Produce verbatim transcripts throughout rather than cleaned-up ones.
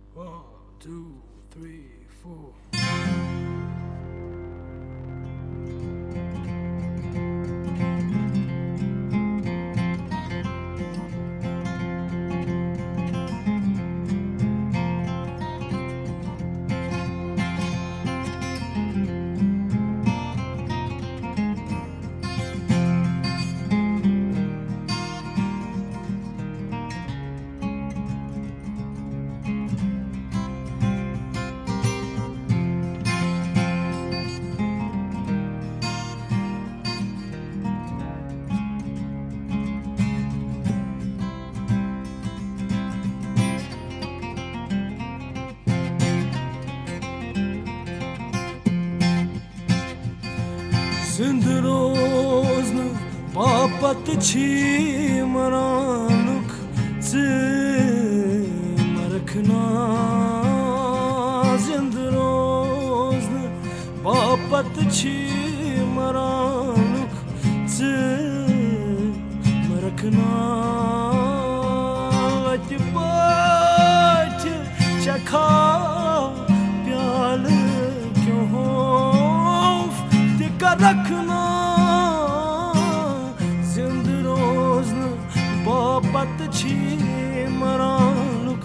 One, two, three, four. Zindrozna papat chi maranuk zimrakna Zindrozna papat chi maranuk zimrakna Atbat chakha pyal kyun रखना जिंदरोज़न बापत छी मरानुक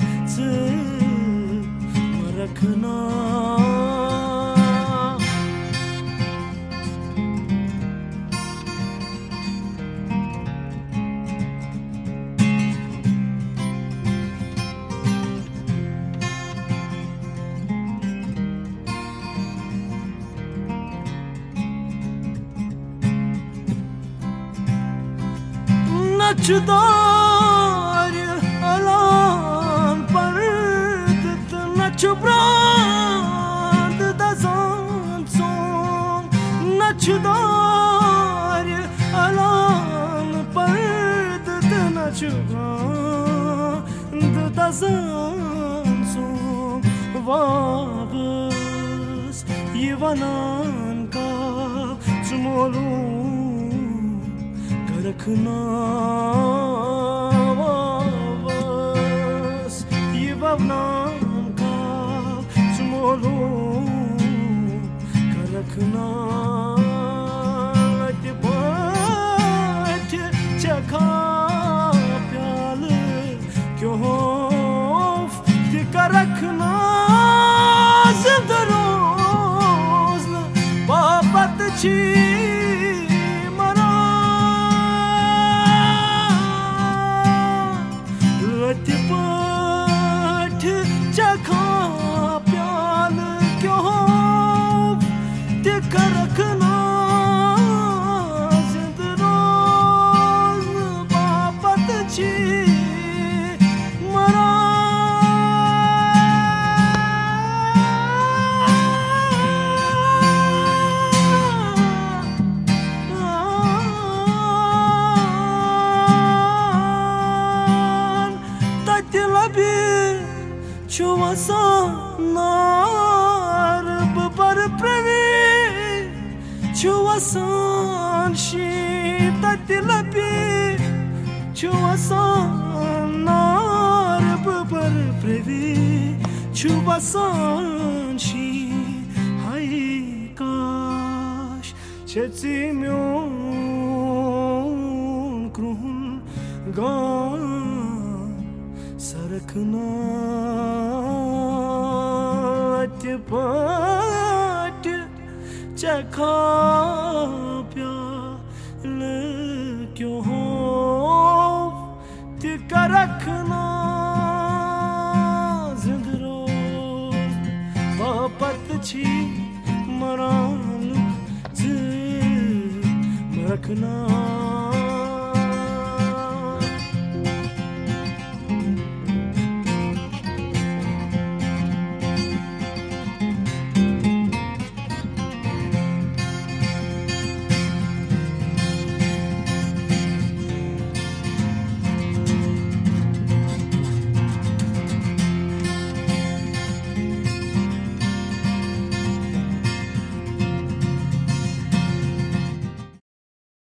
रखना Nacdar alan pardet nacbrand da zanson Nacdar alan pardet nacbrand da zanson Vavs yivanan ka tumolu रखना वावस ये भावनान का सुमोलो कर रखना लट बाट चखा प्याल क्यों ते कर रखना जिंदरोज़ बापत छी चखा प्याल क्यों ते रखना जिंदरोज़ बापत छी मरा Chuvasan bar previ Chuvasan shi tatilapi Chuvasan nar bar previ Chuvasan shi hai kash chetsimyon krun gan sarakna बाट चखा प्याल क्यों तिका रखना जिंदरोज़ बापत छी मरानुक रखना